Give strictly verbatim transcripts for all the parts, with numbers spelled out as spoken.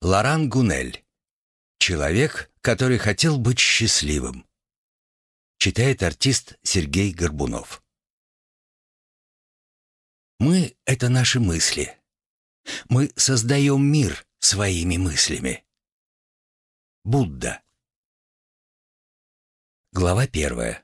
Лоран Гунель. Человек, который хотел быть счастливым. Читает артист Сергей Горбунов. Мы — это наши мысли. Мы создаем мир своими мыслями. Будда. Глава первая.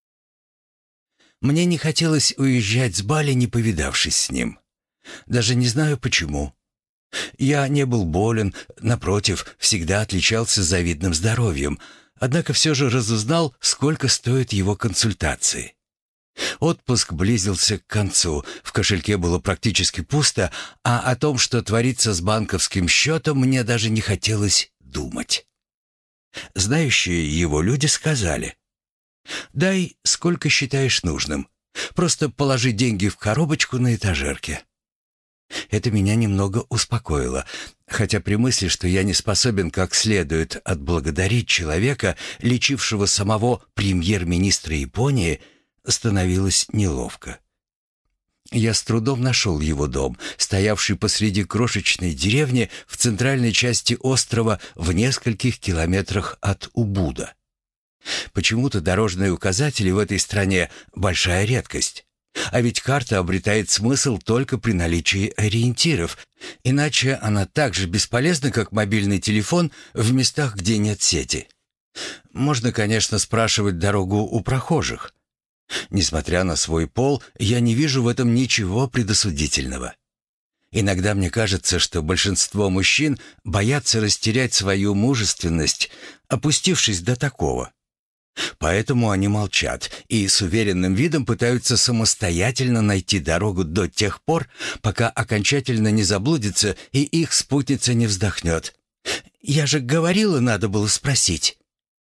Мне не хотелось уезжать с Бали, не повидавшись с ним. Даже не знаю почему. Я не был болен, напротив, всегда отличался завидным здоровьем, однако все же разузнал, сколько стоят его консультации. Отпуск близился к концу, в кошельке было практически пусто, а о том, что творится с банковским счетом, мне даже не хотелось думать. Знающие его люди сказали: «Дай, сколько считаешь нужным. Просто положи деньги в коробочку на этажерке». Это меня немного успокоило, хотя при мысли, что я не способен как следует отблагодарить человека, лечившего самого премьер-министра Японии, становилось неловко. Я с трудом нашел его дом, стоявший посреди крошечной деревни в центральной части острова в нескольких километрах от Убуда. Почему-то дорожные указатели в этой стране — большая редкость. А ведь карта обретает смысл только при наличии ориентиров, иначе она так же бесполезна, как мобильный телефон в местах, где нет сети. Можно, конечно, спрашивать дорогу у прохожих. Несмотря на свой пол, я не вижу в этом ничего предосудительного. Иногда мне кажется, что большинство мужчин боятся растерять свою мужественность, опустившись до такого. Поэтому они молчат и с уверенным видом пытаются самостоятельно найти дорогу до тех пор, пока окончательно не заблудится и их спутница не вздохнет. «Я же говорила, надо было спросить».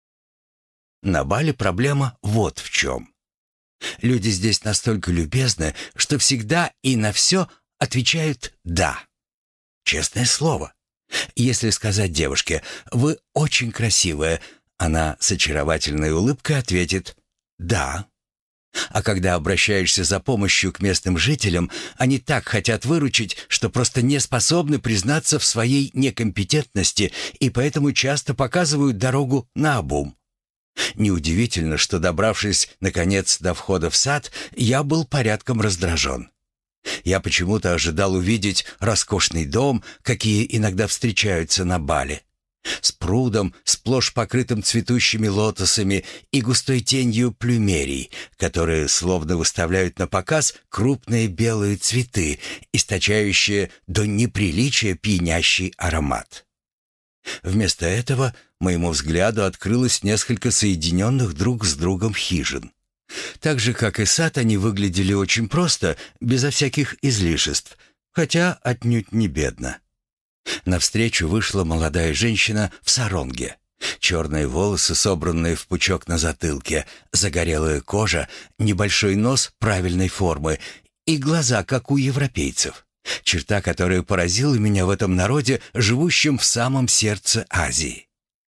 На Бали проблема вот в чем. Люди здесь настолько любезны, что всегда и на все отвечают «да». Честное слово. Если сказать девушке «Вы очень красивая», она с очаровательной улыбкой ответит «да». А когда обращаешься за помощью к местным жителям, они так хотят выручить, что просто не способны признаться в своей некомпетентности и поэтому часто показывают дорогу наобум. Неудивительно, что, добравшись, наконец, до входа в сад, я был порядком раздражен. Я почему-то ожидал увидеть роскошный дом, какие иногда встречаются на Бали, с прудом, сплошь покрытым цветущими лотосами и густой тенью плюмерий, которые словно выставляют на показ крупные белые цветы, источающие до неприличия пьянящий аромат. Вместо этого моему взгляду открылось несколько соединенных друг с другом хижин. Так же, как и сад, они выглядели очень просто, безо всяких излишеств, хотя отнюдь не бедно. Навстречу вышла молодая женщина в саронге. Черные волосы, собранные в пучок на затылке, загорелая кожа, небольшой нос правильной формы и глаза, как у европейцев. Черта, которая поразила меня в этом народе, живущем в самом сердце Азии.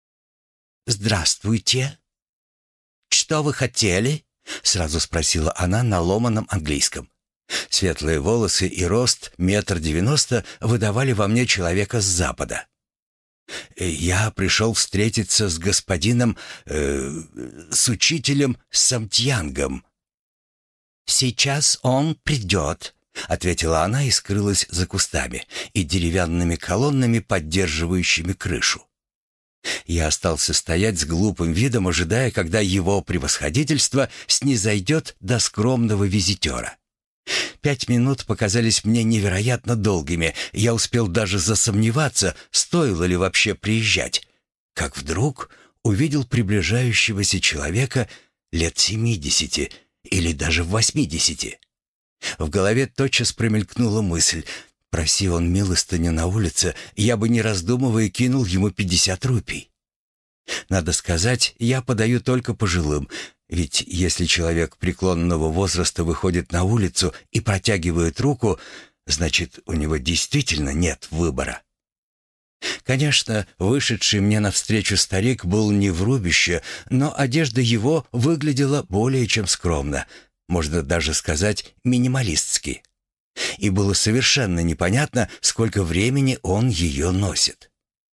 «Здравствуйте. Что вы хотели?» — сразу спросила она на ломаном английском. Светлые волосы и рост метр девяносто выдавали во мне человека с запада. «Я пришел встретиться с господином... Э, с учителем Самтьянгом». «Сейчас он придет», — ответила она и скрылась за кустами и деревянными колоннами, поддерживающими крышу. Я остался стоять с глупым видом, ожидая, когда его превосходительство снизойдет до скромного визитера. Пять минут показались мне невероятно долгими. Я успел даже засомневаться, стоило ли вообще приезжать, как вдруг увидел приближающегося человека лет семидесяти или даже восьмидесяти. В голове тотчас промелькнула мысль: проси он милостыню на улице, я бы, не раздумывая, кинул ему пятьдесят рупий. Надо сказать, я подаю только пожилым, ведь если человек преклонного возраста выходит на улицу и протягивает руку, значит, у него действительно нет выбора. Конечно, вышедший мне навстречу старик был не в рубище, но одежда его выглядела более чем скромно, можно даже сказать минималистски. И было совершенно непонятно, сколько времени он ее носит.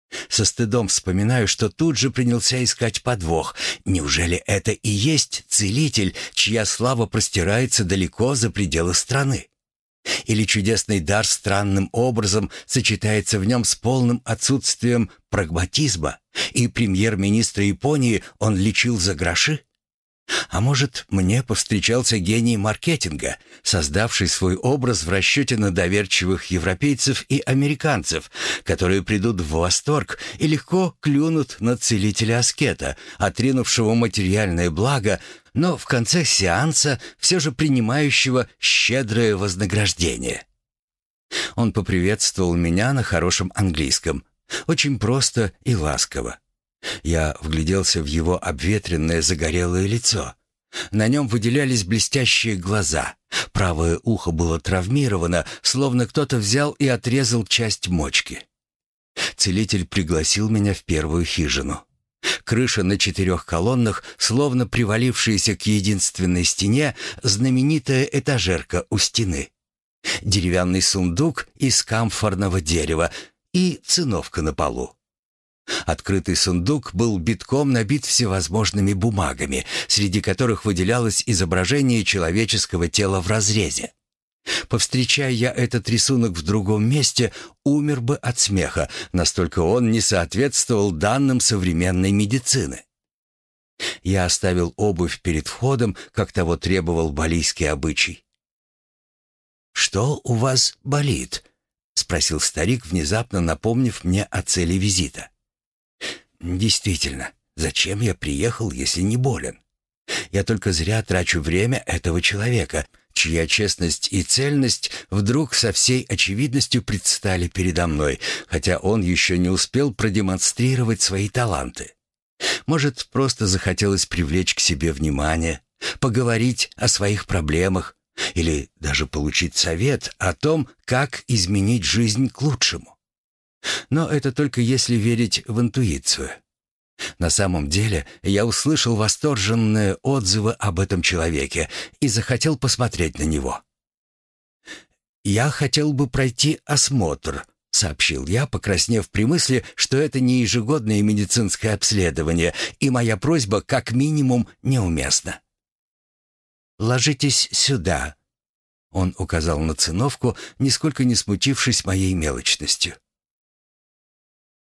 Со стыдом вспоминаю, что тут же принялся искать подвох. Неужели это и есть целитель, чья слава простирается далеко за пределы страны? Или чудесный дар странным образом сочетается в нем с полным отсутствием прагматизма, и премьер-министра Японии он лечил за гроши? А может, мне повстречался гений маркетинга, создавший свой образ в расчете на доверчивых европейцев и американцев, которые придут в восторг и легко клюнут на целителя-аскета, отринувшего материальное благо, но в конце сеанса все же принимающего щедрое вознаграждение. Он поприветствовал меня на хорошем английском, очень просто и ласково. Я вгляделся в его обветренное загорелое лицо. На нем выделялись блестящие глаза. Правое ухо было травмировано, словно кто-то взял и отрезал часть мочки. Целитель пригласил меня в первую хижину. Крыша на четырех колоннах, словно привалившаяся к единственной стене, знаменитая этажерка у стены. Деревянный сундук из камфорного дерева и циновка на полу. Открытый сундук был битком набит всевозможными бумагами, среди которых выделялось изображение человеческого тела в разрезе. Повстречая я этот рисунок в другом месте, умер бы от смеха, настолько он не соответствовал данным современной медицины. Я оставил обувь перед входом, как того требовал балийский обычай. «Что у вас болит?» — спросил старик, внезапно напомнив мне о цели визита. «Действительно, зачем я приехал, если не болен? Я только зря трачу время этого человека, чья честность и цельность вдруг со всей очевидностью предстали передо мной, хотя он еще не успел продемонстрировать свои таланты. Может, просто захотелось привлечь к себе внимание, поговорить о своих проблемах или даже получить совет о том, как изменить жизнь к лучшему. Но это только если верить в интуицию. На самом деле, я услышал восторженные отзывы об этом человеке и захотел посмотреть на него. «Я хотел бы пройти осмотр», — сообщил я, покраснев при мысли, что это не ежегодное медицинское обследование, и моя просьба как минимум неуместна. «Ложитесь сюда», — он указал на циновку, нисколько не смутившись моей мелочностью.